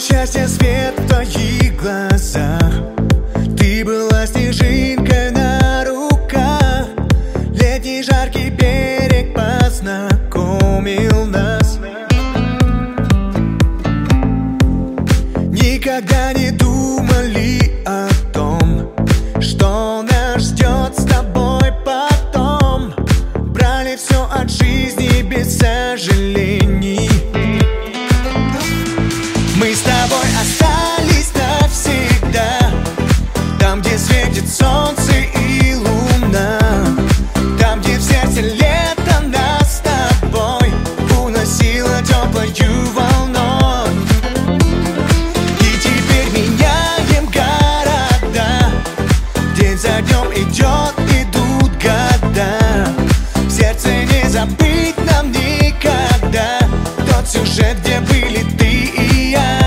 счастье, свет в твоих глазах. Ты была снежинкой на руках. Летний жаркий берег познакомил нас. Никогда не думали о том, что нас ждет с тобой потом. Брали все от жизни без сожалений. Мы с тобой остались навсегда. Там, где светит солнце и луна. Там, где в сердце лето нас с тобой уносило теплою волной. И теперь меняем города. День за днем идут года. В сердце не забыть нам никогда тот сюжет, где были ты и я.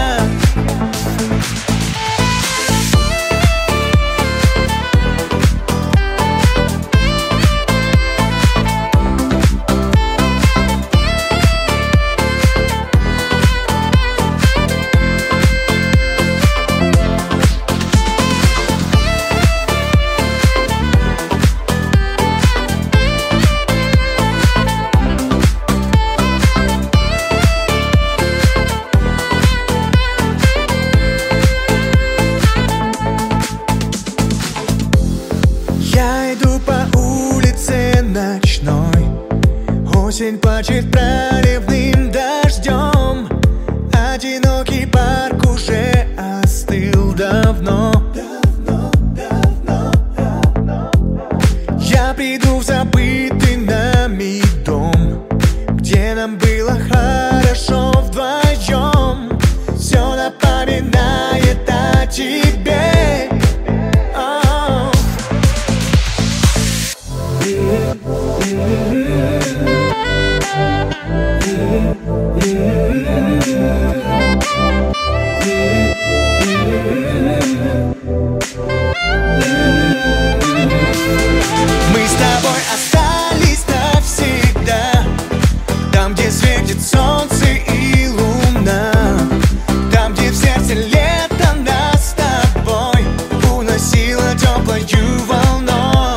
Я иду по улице ночной. Осень плачет проливным дождем. Одинокий парк уже остыл давно. Я приду в забытый нами дом, где нам было хорошо вдвоем. Все напоминает о тебе. Мы с тобой остались навсегда. Там, где светит солнце и луна. Там, где в сердце лето нас с тобой уносило теплою волной.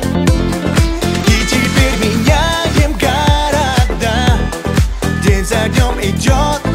И теперь меняем города. День за днем идет